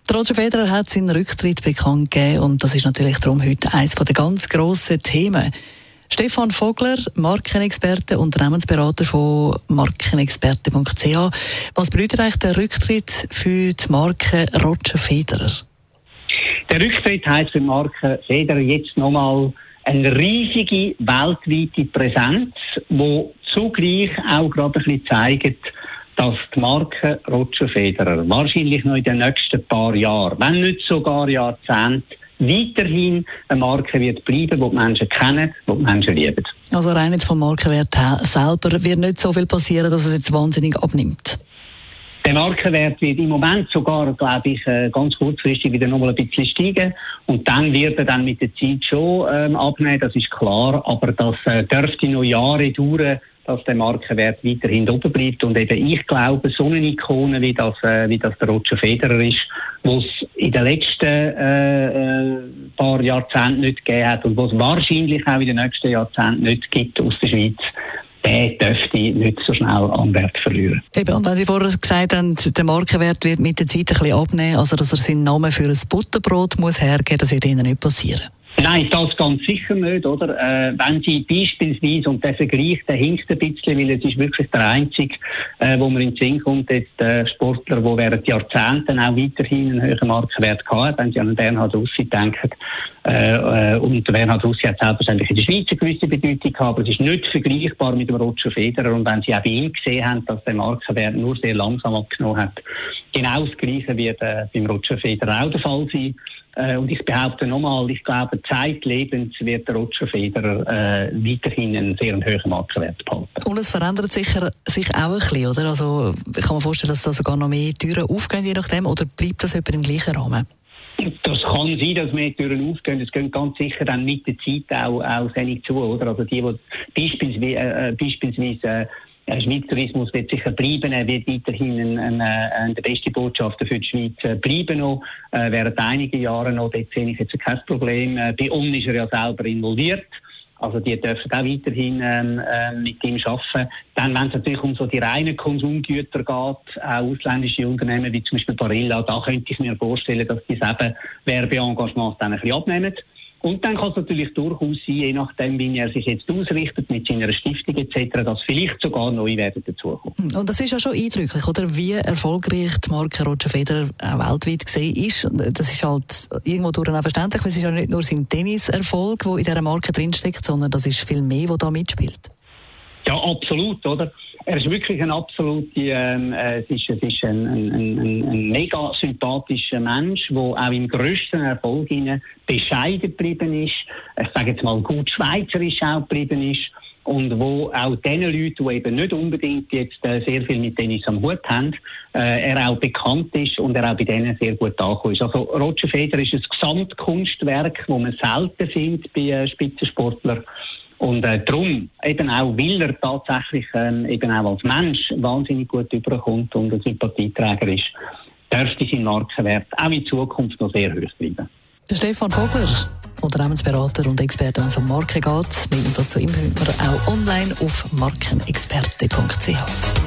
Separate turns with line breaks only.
Roger Federer hat seinen Rücktritt bekannt gegeben und das ist natürlich darum heute eines der ganz grossen Themen. Stefan Vogler, Markenexperte, Unternehmensberater von markenexperte.ch. Was bedeutet eigentlich der Rücktritt für die Marke Roger Federer?
Der Rücktritt heisst für die Marke Federer jetzt nochmal eine riesige weltweite Präsenz, die zugleich auch gerade ein bisschen zeigt, dass die Marke Roger Federer wahrscheinlich noch in den nächsten paar Jahren, wenn nicht sogar Jahrzehnte, weiterhin eine Marke wird bleiben, die die Menschen kennen, die die Menschen lieben.
Also rein jetzt vom Markenwert her selber wird nicht so viel passieren, dass es jetzt wahnsinnig abnimmt?
Der Markenwert wird im Moment sogar, glaube ich, ganz kurzfristig wieder nochmal ein bisschen steigen. Und dann wird er dann mit der Zeit schon abnehmen, das ist klar. Aber das dürfte noch Jahre dauern, dass der Markenwert weiterhin oben bleibt. Und eben, ich glaube, so eine Ikone wie das der Roger Federer ist, wo es in den letzten paar Jahrzehnten nicht gegeben hat und was es wahrscheinlich auch in den nächsten Jahrzehnten nicht gibt aus der Schweiz, der dürfte nicht so schnell an Wert verlieren.
Eben, und wenn Sie vorher gesagt haben, der Markenwert wird mit der Zeit ein bisschen abnehmen, also dass er seinen Namen für ein Butterbrot muss hergeben, das wird Ihnen nicht passieren?
Nein, das ganz sicher nicht, oder? Wenn Sie beispielsweise, und der Vergleich, der hinkt ein bisschen, weil es ist wirklich der einzige, wo man in den Sinn kommt, jetzt Sportler, der während Jahrzehnten auch weiterhin einen höheren Markenwert gehabt hat, wenn Sie an Bernhard Russi denken. Und Bernhard Russi hat selbstverständlich in der Schweiz eine gewisse Bedeutung gehabt, aber es ist nicht vergleichbar mit dem Roger Federer. Und wenn Sie auch bei ihm gesehen haben, dass der Markenwert nur sehr langsam abgenommen hat, genau das Gleiche wird beim Roger Federer auch der Fall sein. Und ich behaupte nochmal, ich glaube, zeitlebens wird der Roger Federer weiterhin einen sehr hohen Markenwert behalten.
Und es verändert sich auch ein bisschen, oder? Also ich kann mir vorstellen, dass da sogar noch mehr Türen aufgehen, je nachdem, oder bleibt das etwa im gleichen Rahmen?
Das kann sein, dass mehr Türen aufgehen. Das gehen ganz sicher dann mit der Zeit auch sehr zu, oder? Also die beispielsweise Schweizer Tourismus wird sicher bleiben, er wird weiterhin der beste Botschafter für die Schweiz bleiben noch, während einigen Jahren noch, dort sehe ich jetzt kein Problem. Bei uns ist er ja selber involviert, also die dürfen auch weiterhin mit ihm arbeiten. Dann, wenn es natürlich um so die reinen Konsumgüter geht, auch ausländische Unternehmen wie zum Beispiel Barilla, da könnte ich mir vorstellen, dass diese eben Werbeengagements dann ein bisschen abnehmen. Und dann kann es natürlich durchaus sein, je nachdem, wie er sich jetzt ausrichtet mit seiner Stiftung etc., dass vielleicht sogar neue werden dazukommen.
Und das ist ja schon eindrücklich, oder? Wie erfolgreich die Marke Roger Federer auch weltweit gesehen ist. Das ist halt irgendwo durch auch verständlich, weil es ist ja nicht nur sein Tenniserfolg, der in dieser Marke drinsteckt, sondern das ist viel mehr, was da mitspielt.
Ja, absolut, oder? Er ist wirklich ein ein mega sympathischer Mensch, der auch im grössten Erfolg bescheiden geblieben ist. Ich sage jetzt mal gut schweizerisch auch geblieben ist. Und wo auch den Leuten, die eben nicht unbedingt jetzt sehr viel mit Tennis am Hut haben, er auch bekannt ist und er auch bei denen sehr gut angekommen ist. Also Roger Federer ist ein Gesamtkunstwerk, das man selten findet bei Spitzensportlern. Und darum, eben auch, weil er tatsächlich eben auch als Mensch wahnsinnig gut überkommt und ein Sympathieträger ist, dürfte sein Markenwert auch in Zukunft noch sehr hoch bleiben.
Der Stefan Vogler, Unternehmensberater und Experte, wenn es um Marken geht. Mehr Infos zu ihm findet man auch online auf markenexperte.ch.